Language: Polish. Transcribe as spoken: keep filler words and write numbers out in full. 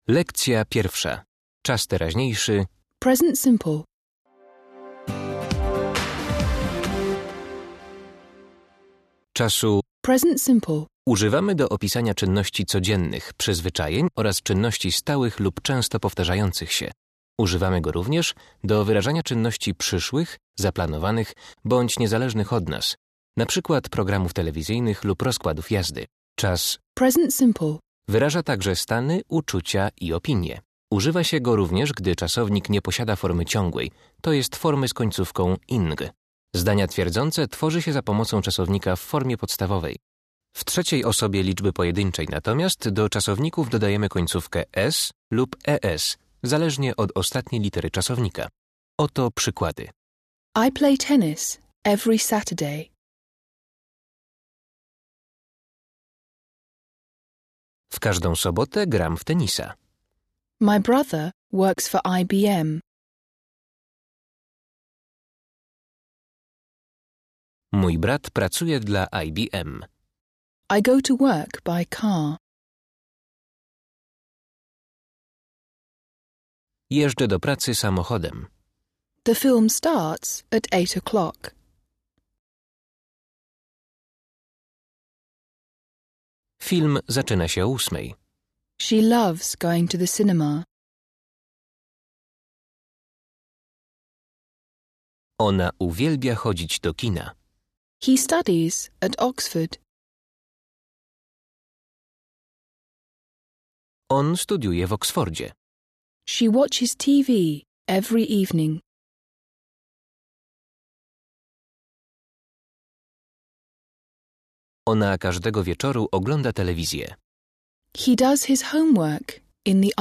Lekcja pierwsza. Czas teraźniejszy. Present simple. Czasu Present simple. używamy do opisania czynności codziennych, przyzwyczajeń oraz czynności stałych lub często powtarzających się. Używamy go również do wyrażania czynności przyszłych, zaplanowanych bądź niezależnych od nas, na przykład programów telewizyjnych lub rozkładów jazdy. Czas Present simple. wyraża także stany, uczucia i opinie. Używa się go również, gdy czasownik nie posiada formy ciągłej, to jest formy z końcówką ing. Zdania twierdzące tworzy się za pomocą czasownika w formie podstawowej. W trzeciej osobie liczby pojedynczej natomiast do czasowników dodajemy końcówkę s lub es, zależnie od ostatniej litery czasownika. Oto przykłady. I play tennis every Saturday. W każdą sobotę gram w tenisa. My brother works for I B M. Mój brat pracuje dla I B M. I go to work by car. Jeżdżę do pracy samochodem. The film starts at eight o'clock. Film zaczyna się o ósmej. She loves going to the cinema. Ona uwielbia chodzić do kina. He studies at Oxford. On studiuje w Oksfordzie. She watches T V every evening. Ona każdego wieczoru ogląda telewizję. He does his homework in the